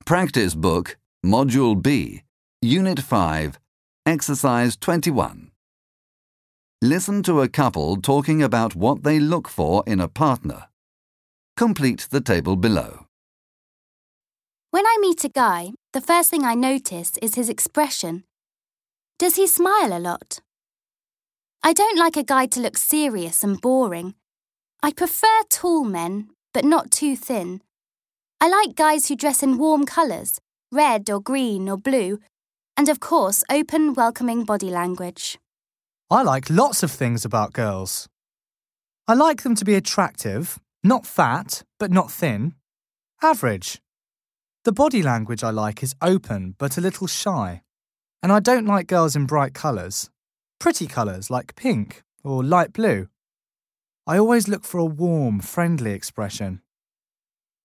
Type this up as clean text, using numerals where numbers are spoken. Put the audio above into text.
Practice Book, Module B, Unit 5, Exercise 21. Listen to a couple talking about what they look for in a partner. Complete the table below. When I meet a guy, the first thing I notice is his expression. Does he smile a lot? I don't like a guy to look serious and boring. I prefer tall men, but not too thin. I like guys who dress in warm colours, red or green or blue, and of course, open, welcoming body language. I like lots of things about girls. I like them to be attractive, not fat, but not thin. Average. The body language I like is open, but a little shy. And I don't like girls in bright colours. Pretty colours like pink or light blue. I always look for a warm, friendly expression.